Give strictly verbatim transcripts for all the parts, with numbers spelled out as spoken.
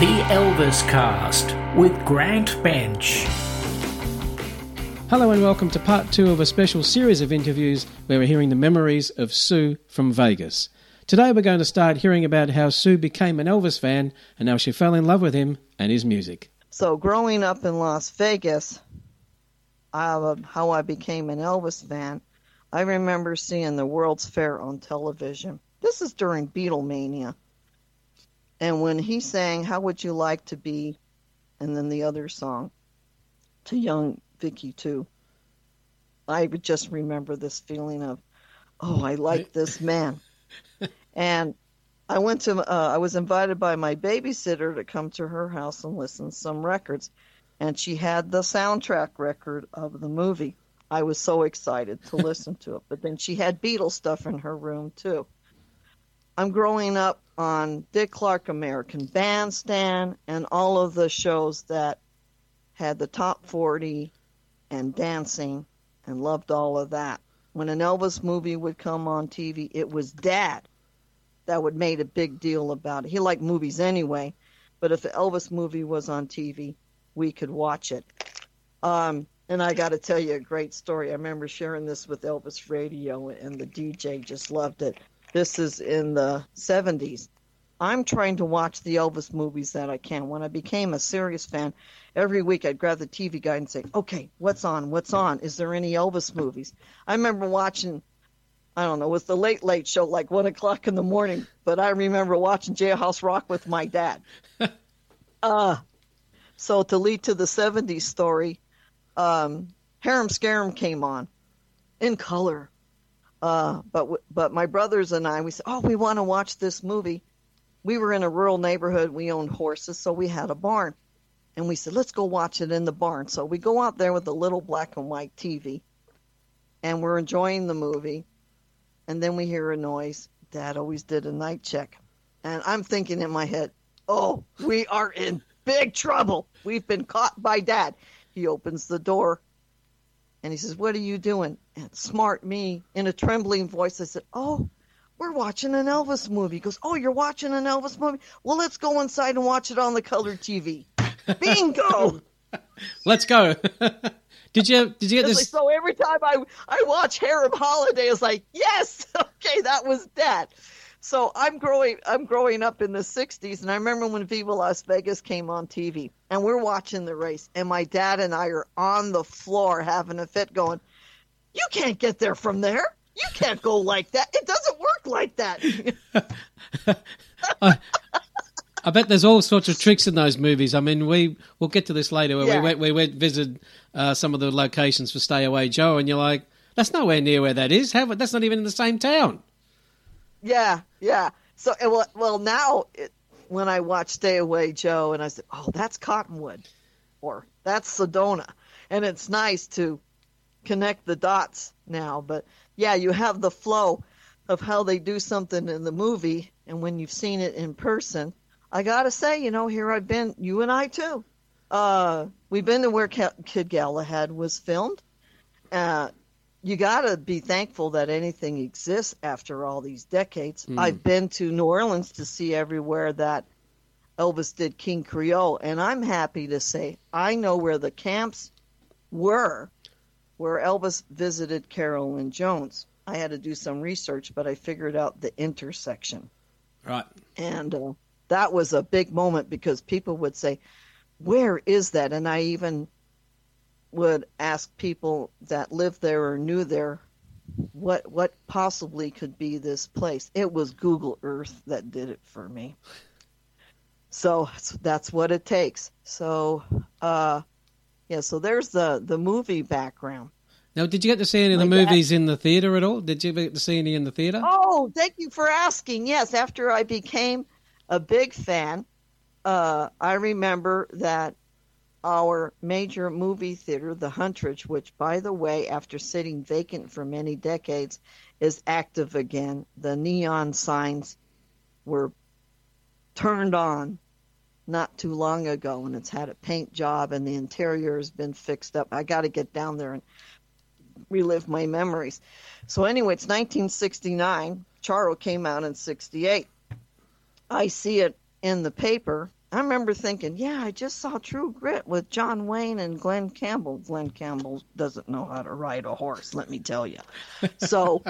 The Elvis Cast with Grant Bench. Hello and welcome to part two of a special series of interviews where we're hearing the memories of Sue from Vegas. Today we're going to start hearing about how Sue became an Elvis fan and how she fell in love with him and his music. So growing up in Las Vegas, uh, how I became an Elvis fan, I remember seeing the World's Fair on television. This is during Beatlemania. And when he sang, "How Would You Like to Be," and then the other song, "To Young Vicky Too," I would just remember this feeling of, oh, I like this man. And I went to, uh, I was invited by my babysitter to come to her house and listen to some records. And she had the soundtrack record of the movie. I was so excited to listen to it. But then she had Beatles stuff in her room, too. I'm growing up on Dick Clark American Bandstand and all of the shows that had the top forty and dancing, and loved all of that. When an Elvis movie would come on T V, it was Dad that would make a big deal about it. He liked movies anyway, but if the Elvis movie was on T V, we could watch it. Um, and I got to tell you a great story. I remember sharing this with Elvis Radio, and the D J just loved it. This is in the seventies. I'm trying to watch the Elvis movies that I can. When I became a serious fan, every week I'd grab the T V guide and say, okay, what's on? What's on? Is there any Elvis movies? I remember watching, I don't know, it was the Late Late Show, like one o'clock in the morning, but I remember watching Jailhouse Rock with my dad. uh, so to lead to the seventies story, um, Harem Scarum came on in color. Uh, but but my brothers and I, we said, oh, we want to watch this movie. We were in a rural neighborhood. We owned horses, so we had a barn. And we said, let's go watch it in the barn. So we go out there with a little black and white T V, and we're enjoying the movie. And then we hear a noise. Dad always did a night check. And I'm thinking in my head, oh, we are in big trouble. We've been caught by Dad. He opens the door, and he says, what are you doing? And smart me, in a trembling voice, I said, oh, we're watching an Elvis movie. He goes, oh, you're watching an Elvis movie? Well, let's go inside and watch it on the color T V. Bingo! Let's go. Did you did you get It's this? like, so every time I, I watch Harem Holiday, it's like, yes, okay, that was Dad. So I'm growing I'm growing up in the sixties, and I remember when Viva Las Vegas came on T V, and we're watching the race, and my dad and I are on the floor having a fit going, you can't get there from there. You can't go like that. It doesn't work like that. I, I bet there's all sorts of tricks in those movies. I mean, we we'll get to this later. Where Yeah. we went we went visit uh, some of the locations for Stay Away Joe, and you're like, that's nowhere near where that is. How, that's not even in the same town. Yeah, yeah. So, well, well now it, when I watch Stay Away Joe, and I said, oh, that's Cottonwood, or that's Sedona, and it's nice to connect the dots now. But yeah, you have the flow of how they do something in the movie, and when you've seen it in person, I gotta say, you know, here I've been, you and I too. Uh, we've been to where Kid Galahad was filmed. Uh, you gotta be thankful that anything exists after all these decades. Mm. I've been to New Orleans to see everywhere that Elvis did King Creole, and I'm happy to say I know where the camps were where Elvis visited Carolyn Jones. I had to do some research, but I figured out the intersection. Right. And uh, that was a big moment because people would say, where is that? And I even would ask people that lived there or knew there, what what possibly could be this place? It was Google Earth that did it for me. So that's what it takes. So, uh, yeah, so there's the, the movie background. Now, did you get to see any of the My movies dad- in the theater at all? Did you get to see any in the theater? Oh, thank you for asking. Yes, after I became a big fan, uh, I remember that our major movie theater, the Huntridge, which, by the way, after sitting vacant for many decades, is active again. The neon signs were turned on not too long ago, and it's had a paint job, and the interior has been fixed up. I got to get down there and relive my memories. So anyway, it's nineteen sixty-nine. Charo came out in sixty-eight. I see it in the paper I remember thinking, yeah, I just saw True Grit with John Wayne and Glenn Campbell. Glenn Campbell doesn't know how to ride a horse, let me tell you. So,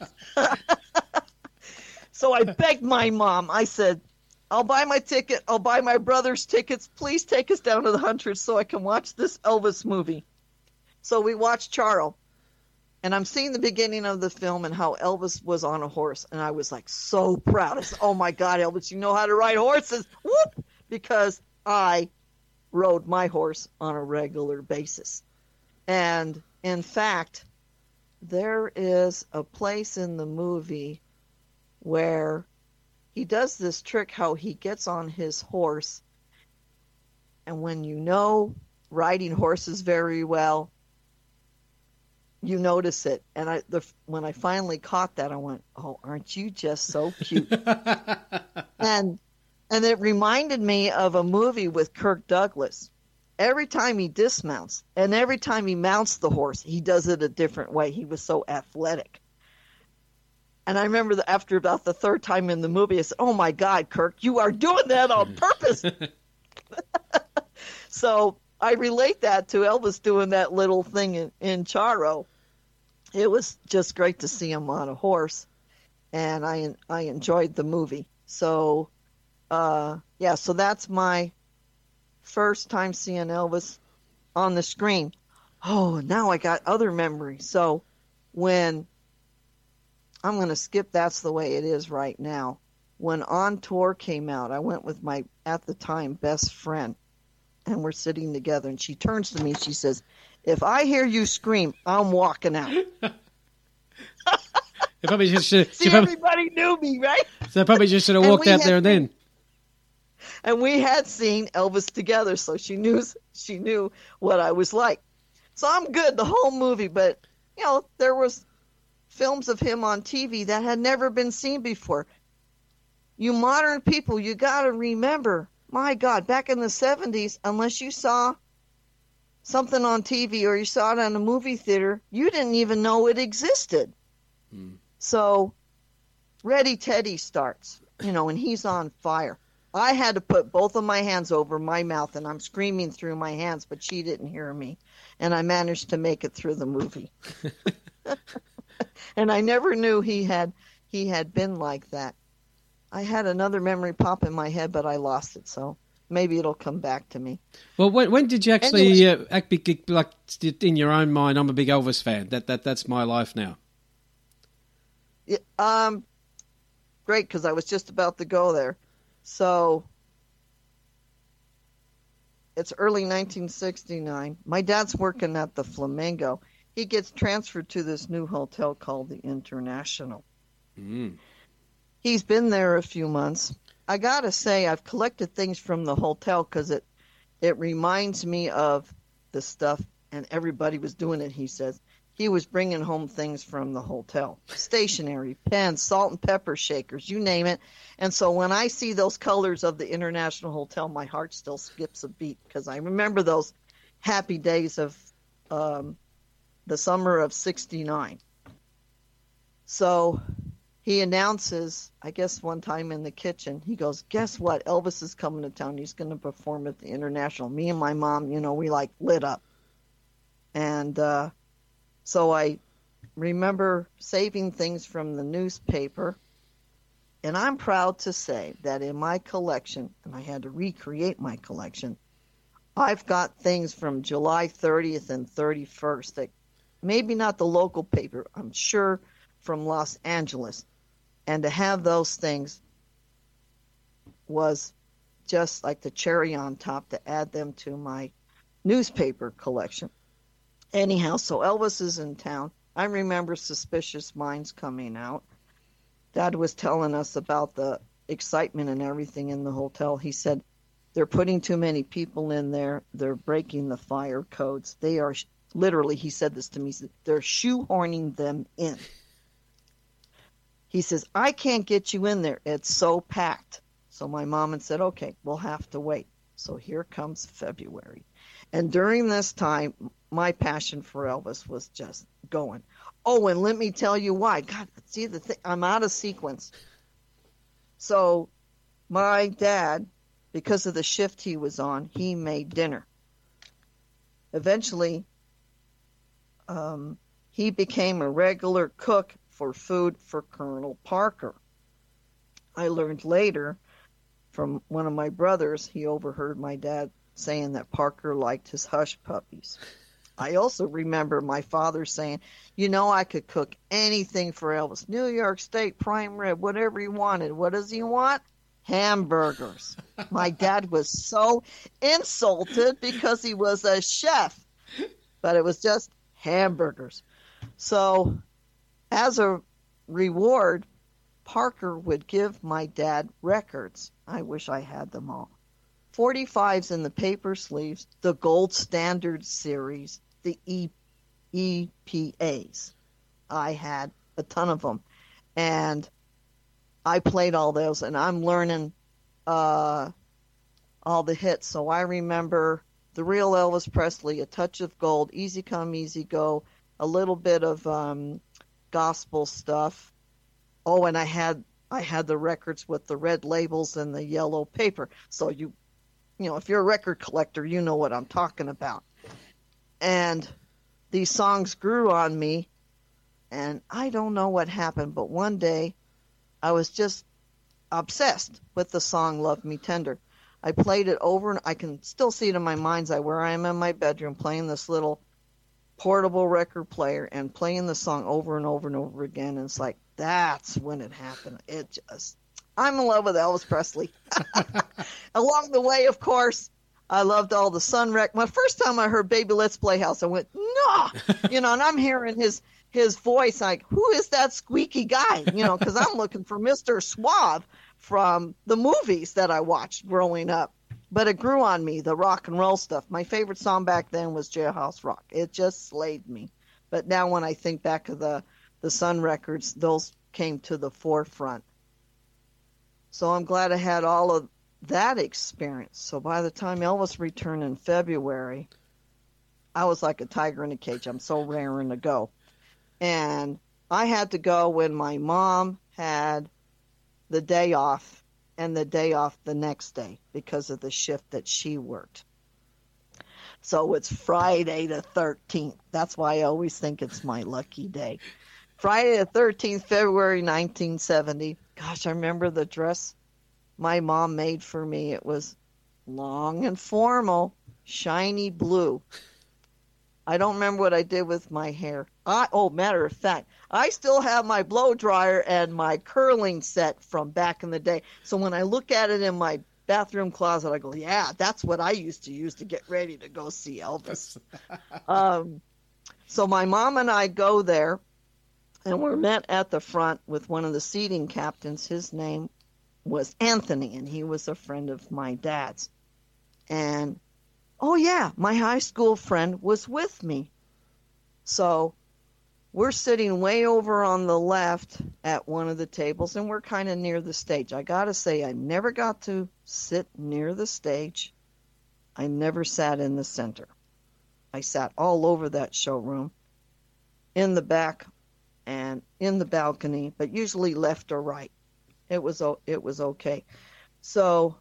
so I begged my mom. I said, I'll buy my ticket. I'll buy my brother's tickets. Please take us down to the Huntress so I can watch this Elvis movie. So we watched Charro. And I'm seeing the beginning of the film and how Elvis was on a horse. And I was like so proud. I said, oh my God, Elvis, you know how to ride horses. Whoop! Because I rode my horse on a regular basis. And in fact, there is a place in the movie where he does this trick how he gets on his horse. And when you know riding horses very well, you notice it. And I, the, when I finally caught that, I went, oh, aren't you just so cute? and and it reminded me of a movie with Kirk Douglas. Every time he dismounts and every time he mounts the horse, he does it a different way. He was so athletic. And I remember that after about the third time in the movie, I said, oh my God, Kirk, you are doing that on purpose. So I relate that to Elvis doing that little thing in, in Charro. It was just great to see him on a horse, and I I enjoyed the movie. So, uh, yeah, so that's my first time seeing Elvis on the screen. Oh, now I got other memories. So when, I'm going to skip That's the Way It Is right now. When On Tour came out, I went with my, at the time, best friend, and we're sitting together, and she turns to me and she says, if I hear you scream, I'm walking out. probably just should, See, probably, everybody knew me, right? So probably just should have walked out there and then. And we had seen Elvis together, so she knew she knew what I was like. So I'm good the whole movie, but you know there was films of him on T V that had never been seen before. You modern people, you got to remember, my God, back in the seventies, unless you saw something on T V or you saw it in a movie theater, you didn't even know it existed. Hmm. So Ready Teddy starts, you know, and he's on fire. I had to put both of my hands over my mouth, and I'm screaming through my hands, but she didn't hear me. And I managed to make it through the movie. And I never knew he had he had been like that. I had another memory pop in my head, but I lost it, so maybe it'll come back to me. Well, when, when did you actually Anyway. uh, act big, like in your own mind? I'm a big Elvis fan. That that that's my life now. Yeah, um, great, because I was just about to go there. So it's early nineteen sixty-nine. My dad's working at the Flamingo. He gets transferred to this new hotel called the International. Mm. He's been there a few months. I gotta say, I've collected things from the hotel because it it reminds me of the stuff, and everybody was doing it, he says. He was bringing home things from the hotel. Stationery, pens, salt and pepper shakers, you name it. And so when I see those colors of the International Hotel, my heart still skips a beat because I remember those happy days of um, the summer of sixty-nine. So he announces, I guess one time in the kitchen, he goes, guess what? Elvis is coming to town. He's going to perform at the International. Me and my mom, you know, we like lit up. And uh, so I remember saving things from the newspaper. And I'm proud to say that in my collection, and I had to recreate my collection, I've got things from July thirtieth and thirty-first that maybe not the local paper, I'm sure from Los Angeles. And to have those things was just like the cherry on top to add them to my newspaper collection. Anyhow, so Elvis is in town. I remember Suspicious Minds coming out. Dad was telling us about the excitement and everything in the hotel. He said, they're putting too many people in there. They're breaking the fire codes. They are, literally, he said this to me, he said, they're shoehorning them in. He says, I can't get you in there. It's so packed. So my mom had said, okay, we'll have to wait. So here comes February. And during this time, my passion for Elvis was just going. Oh, and let me tell you why. God, see the thing, I'm out of sequence. So my dad because of the shift he was on, he made dinner. Eventually, um, he became a regular cook for food for Colonel Parker. I learned later from one of my brothers, he overheard my dad saying that Parker liked his hush puppies. I also remember my father saying, you know, I could cook anything for Elvis. New York steak, prime rib, whatever he wanted. What does he want? Hamburgers. My dad was so insulted because he was a chef, but it was just hamburgers. So as a reward, Parker would give my dad records. I wish I had them all. forty-fives in the paper sleeves, the Gold Standard series, the e- E P As. I had a ton of them. And I played all those, and I'm learning uh, all the hits. So I remember The Real Elvis Presley, A Touch of Gold, Easy Come, Easy Go, a little bit of um, gospel stuff. Oh, and I had I had the records with the red labels and the yellow paper. So you, you know, if you're a record collector, you know what I'm talking about. And these songs grew on me, and I don't know what happened, but one day I was just obsessed with the song Love Me Tender. I played it over, and I can still see it in my mind's eye where I am in my bedroom playing this little portable record player and playing the song over and over and over again. And it's like, that's when it happened. It just, I'm in love with Elvis Presley. Along the way, of course, I loved all the Sun Rec. My first time I heard Baby Let's Play House, I went, no, you know, and I'm hearing his his voice like, who is that squeaky guy? You know, because I'm looking for Mister Suave from the movies that I watched growing up. But it grew on me, the rock and roll stuff. My favorite song back then was Jailhouse Rock. It just slayed me. But now when I think back of the, the Sun records, those came to the forefront. So I'm glad I had all of that experience. So by the time Elvis returned in February, I was like a tiger in a cage. I'm so raring to go. And I had to go when my mom had the day off and the day off the next day because of the shift that she worked. So it's Friday the thirteenth. That's why I always think it's my lucky day. Friday the thirteenth, February nineteen seventy. Gosh, I remember the dress my mom made for me. It was long and formal, shiny blue. I don't remember what I did with my hair. I, oh, matter of fact, I still have my blow dryer and my curling set from back in the day. So when I look at it in my bathroom closet, I go, yeah, that's what I used to use to get ready to go see Elvis. um, so my mom and I go there, and we're met at the front with one of the seating captains. His name was Anthony, and he was a friend of my dad's. And oh, yeah, my high school friend was with me. So we're sitting way over on the left at one of the tables, and we're kind of near the stage. I got to say, I never got to sit near the stage. I never sat in the center. I sat all over that showroom, in the back and in the balcony, but usually left or right. It was it was okay. So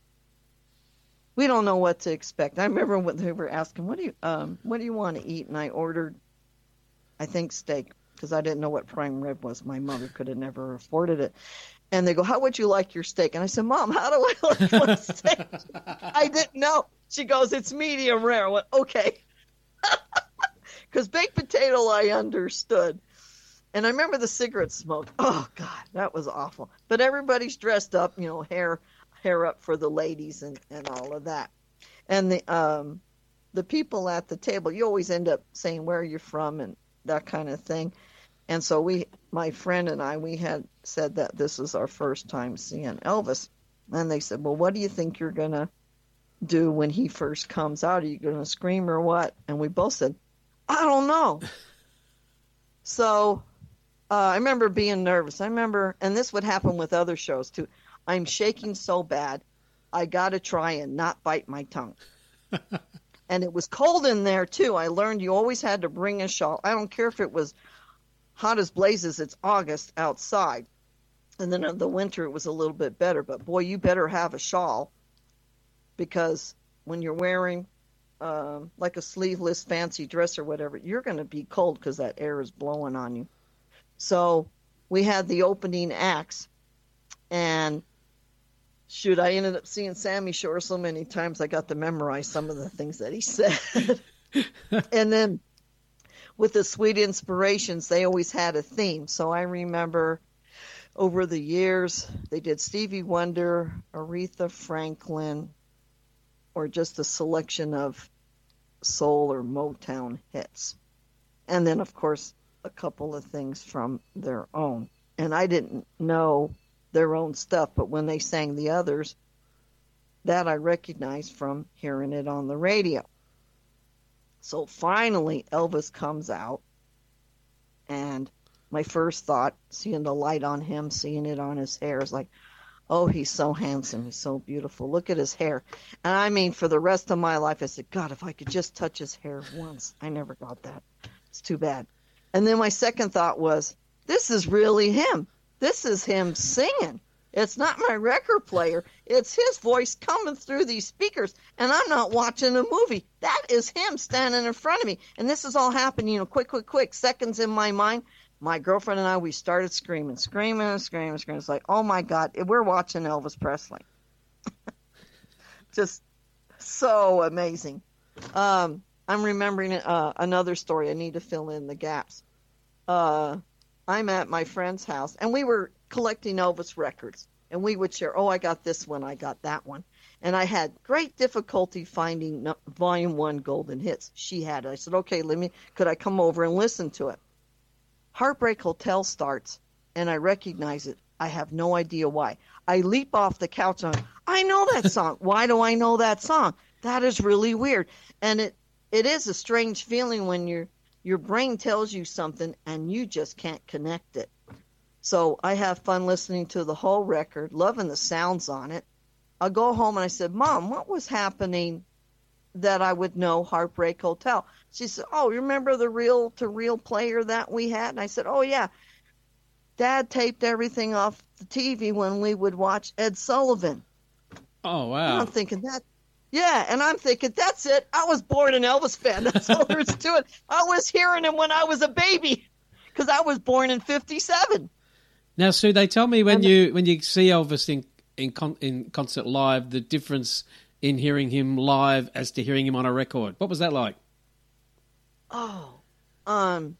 we don't know what to expect. I remember when they were asking, "What do you um what do you want to eat?" And I ordered, I think, steak, because I didn't know what prime rib was. My mother could have never afforded it. And they go, "How would you like your steak?" And I said, "Mom, how do I like my steak?" I didn't know. She goes, "It's medium rare." I went, "Okay." Because baked potato, I understood. And I remember the cigarette smoke. Oh, God, that was awful. But everybody's dressed up, you know, hair hair up for the ladies and, and all of that. And the um the people at the table, you always end up saying where you're from and that kind of thing. And so we, my friend and I, we had said that this is our first time seeing Elvis. And they said, "Well, what do you think you're going to do when he first comes out? Are you going to scream or what?" And we both said, "I don't know." So uh, I remember being nervous. I remember, and this would happen with other shows too, I'm shaking so bad, I got to try and not bite my tongue. And it was cold in there too. I learned you always had to bring a shawl. I don't care if it was hot as blazes, it's August outside. And then in the winter it was a little bit better. But boy, you better have a shawl because when you're wearing um, like a sleeveless fancy dress or whatever, you're going to be cold because that air is blowing on you. So we had the opening acts, and shoot, I ended up seeing Sammy Shore so many times I got to memorize some of the things that he said. And then with the Sweet Inspirations, they always had a theme. So I remember over the years, they did Stevie Wonder, Aretha Franklin, or just a selection of soul or Motown hits. And then, of course, a couple of things from their own. And I didn't know their own stuff, but when they sang the others, that I recognized from hearing it on the radio. So finally, Elvis comes out, and my first thought, seeing the light on him, seeing it on his hair, is like, oh, he's so handsome. He's so beautiful. Look at his hair. And I mean, for the rest of my life, I said, God, if I could just touch his hair once. I never got that. It's too bad. And then my second thought was, this is really him. This is him singing. It's not my record player. It's his voice coming through these speakers, and I'm not watching a movie. That is him standing in front of me. And this is all happening, you know, quick, quick, quick, seconds in my mind. My girlfriend and I, we started screaming, screaming, screaming, screaming. It's like, oh, my God, we're watching Elvis Presley. Just so amazing. Um, I'm remembering uh, another story. I need to fill in the gaps. Uh, I'm at my friend's house, and we were collecting Elvis records, and we would share, oh, I got this one, I got that one. And I had great difficulty finding no, Volume one Golden Hits. She had it. I said, okay, let me, could I come over and listen to it? Heartbreak Hotel starts, and I recognize it. I have no idea why. I leap off the couch and I know that song. Why do I know that song? That is really weird. And it, it is a strange feeling when your your brain tells you something and you just can't connect it. So I have fun listening to the whole record, loving the sounds on it. I'll go home and I said, Mom, what was happening that I would know Heartbreak Hotel? She said, oh, you remember the reel-to-reel player that we had? And I said, oh, yeah. Dad taped everything off the T V when we would watch Ed Sullivan. Oh, wow. And I'm thinking that, yeah, and I'm thinking, that's it. I was born an Elvis fan. That's all there is to it. I was hearing him when I was a baby because I was born in fifty-seven. Now, Sue, they tell me when you when you see Elvis in in, con- in concert live, the difference in hearing him live as to hearing him on a record. What was that like? Oh, um,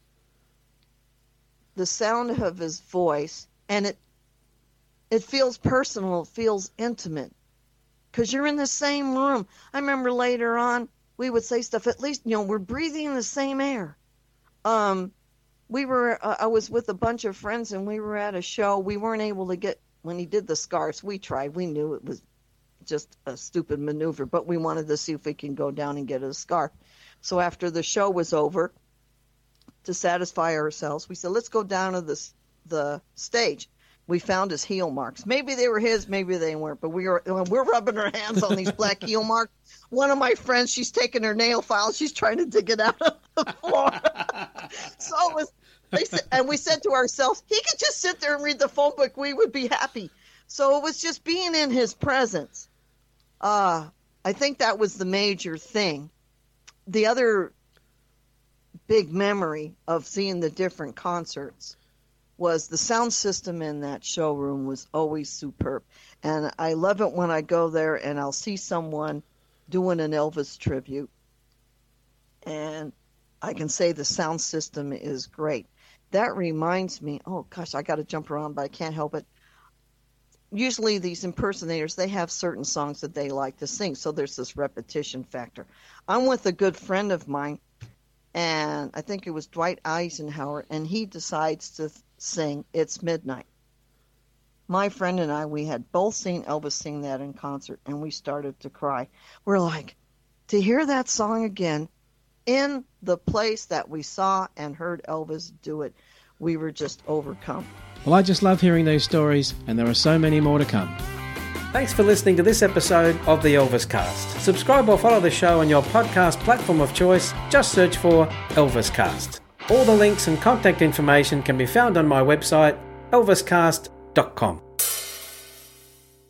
the sound of his voice, and it it feels personal, it feels intimate, because you're in the same room. I remember later on, we would say stuff, at least, you know, we're breathing the same air. Um, we were, uh, I was with a bunch of friends, and we were at a show. We weren't able to get, when he did the scarves, we tried. We knew it was just a stupid maneuver, but we wanted to see if we can go down and get a scarf. So after the show was over, to satisfy ourselves, we said, let's go down to the, the stage. We found his heel marks. Maybe they were his, maybe they weren't, but we were, we're rubbing our hands on these black heel marks. One of my friends, she's taking her nail file, she's trying to dig it out of the floor. So it was, they said, and we said to ourselves, he could just sit there and read the phone book, we would be happy. So it was just being in his presence. Uh, I think that was the major thing. The other big memory of seeing the different concerts was the sound system in that showroom was always superb. And I love it when I go there and I'll see someone doing an Elvis tribute. And I can say the sound system is great. That reminds me, oh gosh, I got to jump around, but I can't help it. Usually these impersonators, they have certain songs that they like to sing, so there's this repetition factor. I'm with a good friend of mine, and I think it was Dwight Eisenhower, and he decides to sing It's Midnight. My friend and I, we had both seen Elvis sing that in concert, and we started to cry. We're like, to hear that song again in the place that we saw and heard Elvis do it, we were just overcome. Well, I just love hearing those stories, and there are so many more to come. Thanks for listening to this episode of the Elvis Cast. Subscribe or follow the show on your podcast platform of choice. Just search for Elvis Cast. All the links and contact information can be found on my website, elvis cast dot com.